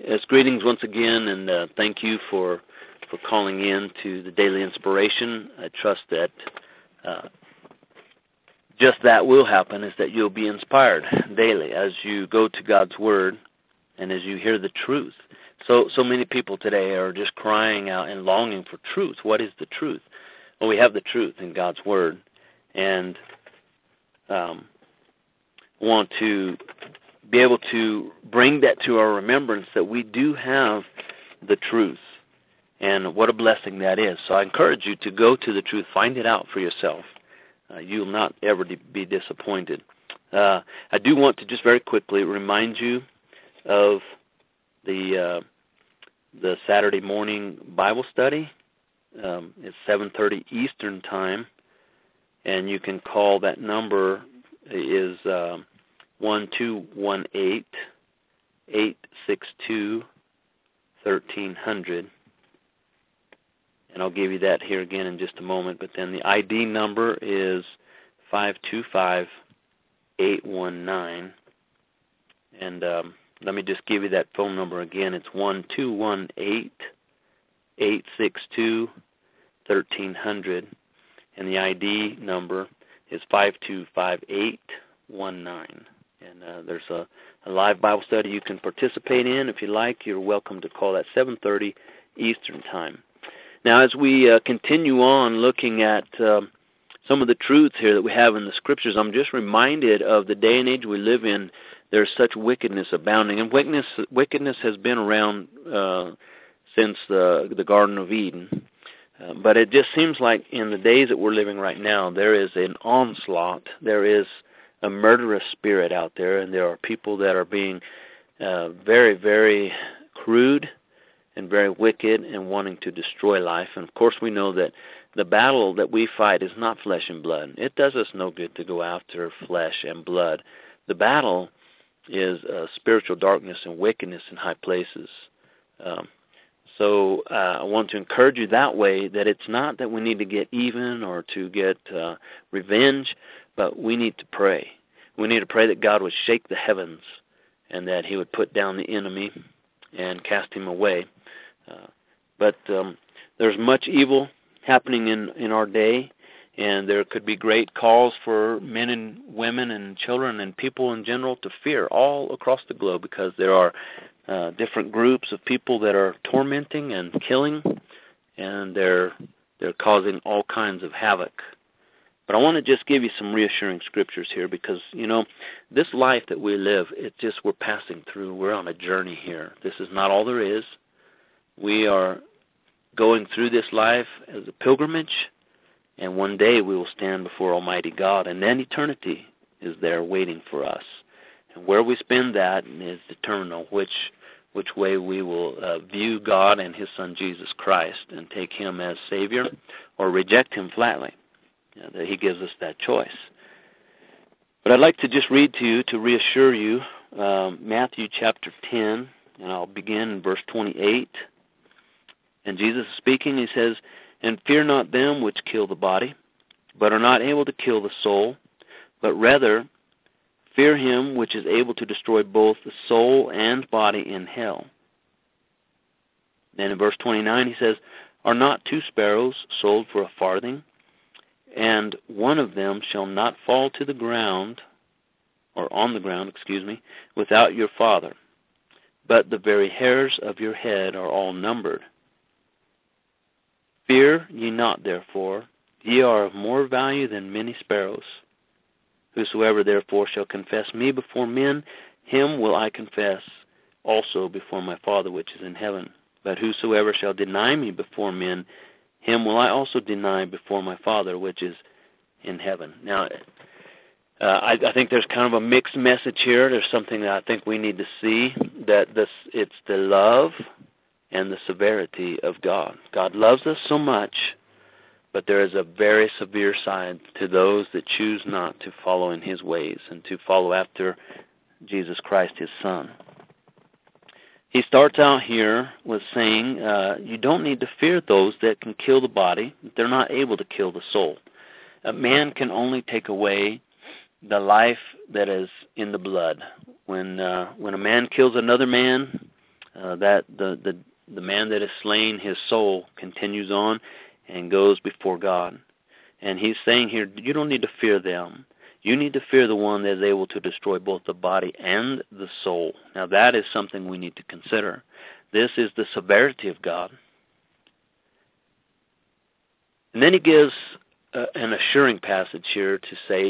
It's greetings once again, and thank you for calling in to the Daily Inspiration. I trust that just that will happen, is that you'll be inspired daily as you go to God's Word and as you hear the truth. So many people today are just crying out and longing for truth. What is the truth? Well, we have the truth in God's Word, and want to be able to bring that to our remembrance that we do have the truth, and what a blessing that is. So I encourage you to go to the truth, find it out for yourself. You will not ever be disappointed. I do want to just very quickly remind you of the Saturday morning Bible study. It's 7:30 Eastern Time, and you can call. That number is 1-218-862-1300. And I'll give you that here again in just a moment. But then the ID number is 525819. And let me just give you that phone number again. It's 1-218-862-1300. And the ID number is 525819. And there's a live Bible study you can participate in. If you like, you're welcome to call at 7:30 Eastern Time. Now, as we continue on looking at some of the truths here that we have in the Scriptures, I'm just reminded of the day and age we live in. There's such wickedness abounding, and wickedness has been around since the Garden of Eden. But it just seems like in the days that we're living right now, there is an onslaught. There is a murderous spirit out there, and there are people that are being very, very crude and very wicked and wanting to destroy life. And, of course, we know that the battle that we fight is not flesh and blood. It does us no good to go after flesh and blood. The battle is spiritual darkness and wickedness in high places. So I want to encourage you that way, that it's not that we need to get even or to get revenge, but we need to pray. We need to pray that God would shake the heavens and that he would put down the enemy and cast him away. But there's much evil happening in our day, and there could be great calls for men and women and children and people in general to fear all across the globe, because there are different groups of people that are tormenting and killing, and they're causing all kinds of havoc. But I want to just give you some reassuring scriptures here, because, this life that we live, we're passing through. We're on a journey here. This is not all there is. We are going through this life as a pilgrimage, and one day we will stand before Almighty God, and then eternity is there waiting for us. And where we spend that is determined on which way we will view God and his Son Jesus Christ and take him as Savior, or reject him flatly. That he gives us that choice. But I'd like to just read to you to reassure you Matthew chapter 10, and I'll begin in verse 28. And Jesus is speaking. He says, "And fear not them which kill the body, but are not able to kill the soul, but rather fear him which is able to destroy both the soul and body in hell." Then in verse 29 he says, "Are not 2 sparrows sold for a farthing? And one of them shall not fall to the ground, or on the ground, without your Father. But the very hairs of your head are all numbered. Fear ye not, therefore, ye are of more value than many sparrows. Whosoever therefore shall confess me before men, him will I confess also before my Father which is in heaven. But whosoever shall deny me before men, him will I also deny before my Father which is in heaven." Now, I think there's kind of a mixed message here. There's something that I think we need to see, that it's the love and the severity of God. God loves us so much, but there is a very severe side to those that choose not to follow in his ways and to follow after Jesus Christ, his Son. He starts out here with saying, you don't need to fear those that can kill the body. They're not able to kill the soul. A man can only take away the life that is in the blood. When a man kills another man, that the man that has slain his soul continues on and goes before God. And he's saying here, you don't need to fear them. You need to fear the one that is able to destroy both the body and the soul. Now that is something we need to consider. This is the severity of God. And then he gives an assuring passage here to say,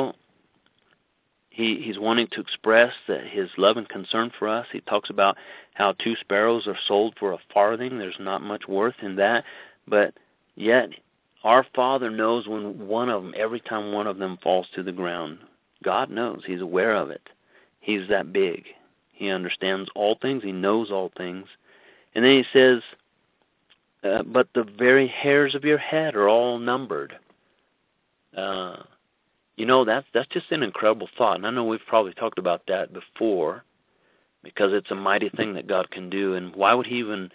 he's wanting to express that his love and concern for us. He talks about how 2 sparrows are sold for a farthing. There's not much worth in that. But yet our Father knows when one of them, every time one of them falls to the ground. God knows. He's aware of it. He's that big. He understands all things. He knows all things. And then he says, but the very hairs of your head are all numbered. That's just an incredible thought. And I know we've probably talked about that before because it's a mighty thing that God can do. And why would he even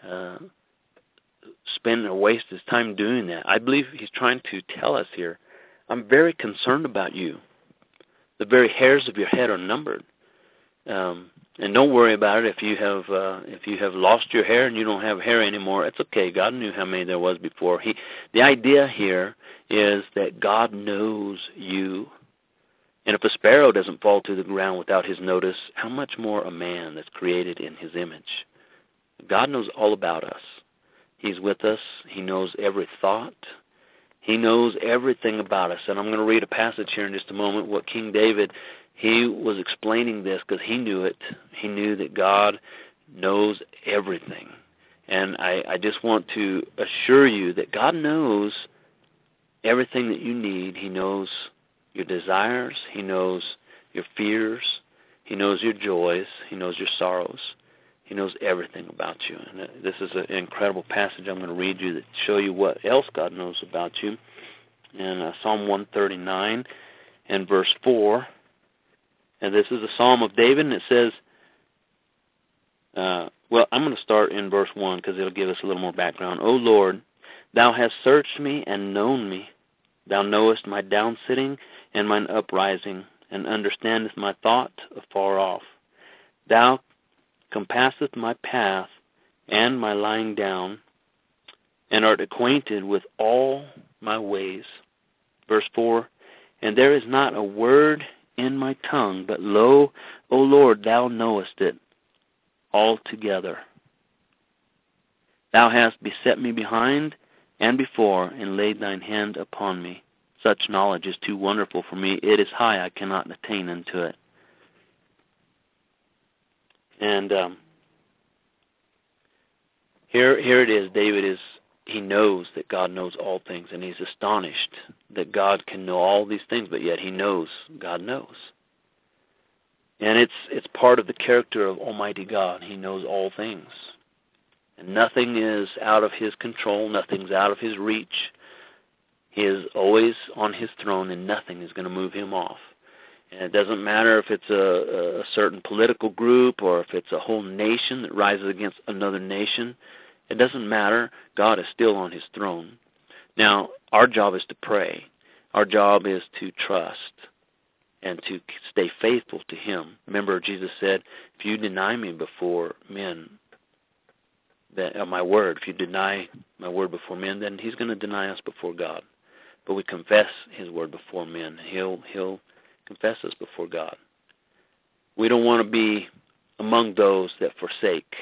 spend or waste his time doing that? I believe he's trying to tell us here, I'm very concerned about you. The very hairs of your head are numbered. And don't worry about it if you have lost your hair and you don't have hair anymore. It's okay. God knew how many there was before. The idea here is that God knows you. And if a sparrow doesn't fall to the ground without his notice, how much more a man that's created in his image? God knows all about us. He's with us. He knows every thought. He knows everything about us. And I'm going to read a passage here in just a moment. What King David, he was explaining this because he knew it. He knew that God knows everything. And I just want to assure you that God knows everything that you need. He knows your desires. He knows your fears. He knows your joys. He knows your sorrows. He knows everything about you. And this is an incredible passage I'm going to read you that show you what else God knows about you. In Psalm 139 and verse 4. And this is a Psalm of David, and it says, I'm going to start in verse 1 because it'll give us a little more background. O Lord, thou hast searched me and known me. Thou knowest my downsitting and mine uprising, and understandest my thought afar off. Thou compasseth my path and my lying down, and art acquainted with all my ways. Verse 4, and there is not a word in my tongue, but lo, O Lord, thou knowest it altogether. Thou hast beset me behind and before, and laid thine hand upon me. Such knowledge is too wonderful for me. It is high, I cannot attain unto it. And here it is. David he knows that God knows all things, and he's astonished that God can know all these things, but yet he knows God knows. And it's part of the character of Almighty God. He knows all things. And nothing is out of his control. Nothing's out of his reach. He is always on his throne, and nothing is going to move him off. And it doesn't matter if it's a certain political group or if it's a whole nation that rises against another nation. It doesn't matter. God is still on his throne. Now, our job is to pray. Our job is to trust and to stay faithful to him. Remember, Jesus said, if you deny me before men, my word, if you deny my word before men, then he's going to deny us before God. But we confess his word before men. He'll confess us before God. We don't want to be among those that forsake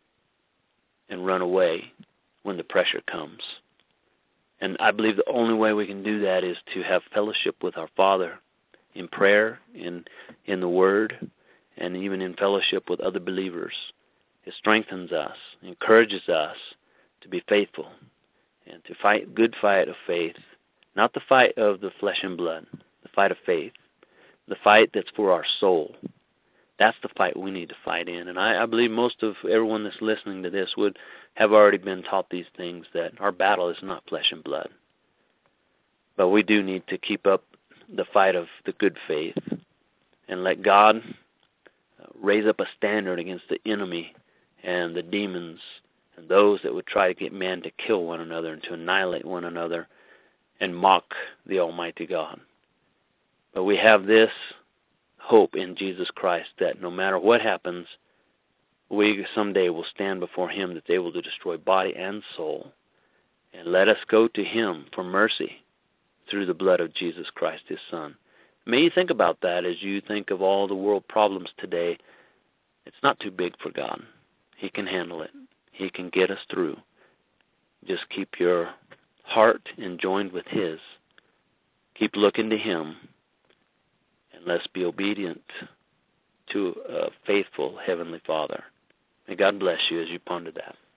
and run away when the pressure comes. And I believe the only way we can do that is to have fellowship with our Father in prayer, in the Word, and even in fellowship with other believers. It strengthens us, encourages us to be faithful and to fight good fight of faith, not the fight of the flesh and blood, the fight of faith, the fight that's for our soul. That's the fight we need to fight in. And I believe most of everyone that's listening to this would have already been taught these things, that our battle is not flesh and blood. But we do need to keep up the fight of the good faith and let God raise up a standard against the enemy and the demons and those that would try to get man to kill one another and to annihilate one another and mock the Almighty God. But we have this hope in Jesus Christ that no matter what happens, we someday will stand before him that's able to destroy body and soul. And let us go to him for mercy through the blood of Jesus Christ, his Son. May you think about that as you think of all the world problems today. It's not too big for God. He can handle it. He can get us through. Just keep your heart enjoined with his. Keep looking to him. And let's be obedient to a faithful Heavenly Father. May God bless you as you ponder that.